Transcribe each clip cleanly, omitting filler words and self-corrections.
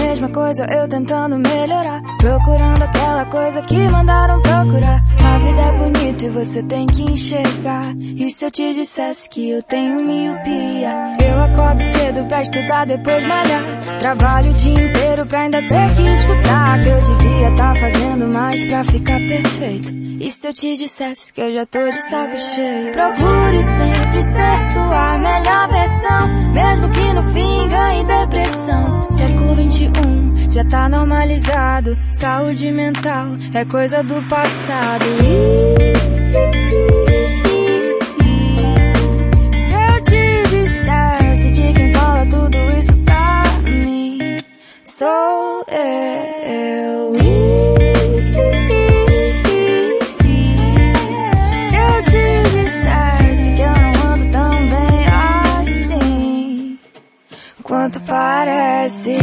mesma coisa, eu tentando melhorar, procurando aquela coisa que mandaram procurar. A vida é bonita e você tem que enxergar. E se eu te dissesse que eu tenho miopia? Eu acordo cedo pra estudar, depois malhar, trabalho o dia inteiro pra ainda ter que escutar que eu devia tá fazendo mais pra ficar perfeito. E se eu te dissesse que eu já tô de saco cheio? Procure sempre ser sua melhor versão, mesmo que no fim ganhe depressão. Século 21 já tá normalizado, saúde mental é coisa do passado. Se eu te dissesse que quem fala tudo isso pra mim sou eu. Se eu te dissesse que eu não ando tão bem assim quanto parece.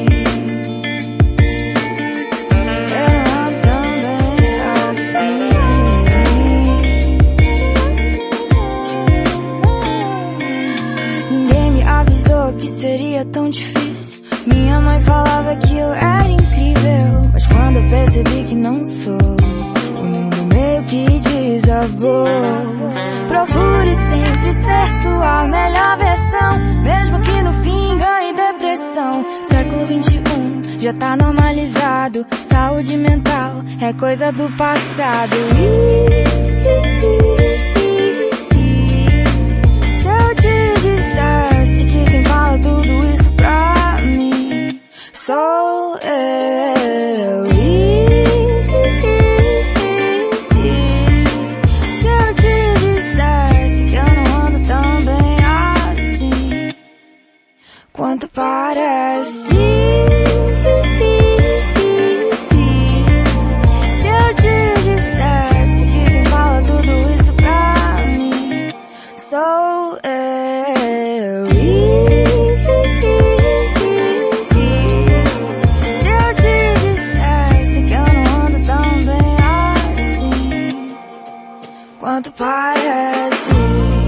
Que seria tão difícil. Minha mãe falava que eu era incrível, mas quando eu percebi que não sou, o mundo meio que desabou. Procure sempre ser sua melhor versão, mesmo que no fim ganhe depressão. Século 21 já tá normalizado, saúde mental é coisa do passado. Se eu te dissesse que quem fala tudo isso pra mim sou eu. Se eu te dissesse que eu não ando tão bem assim quanto parece. Se eu te dissesse que quem fala tudo isso pra mim sou eu. Se eu te dissesse que eu não ando tão bem assim quanto parece.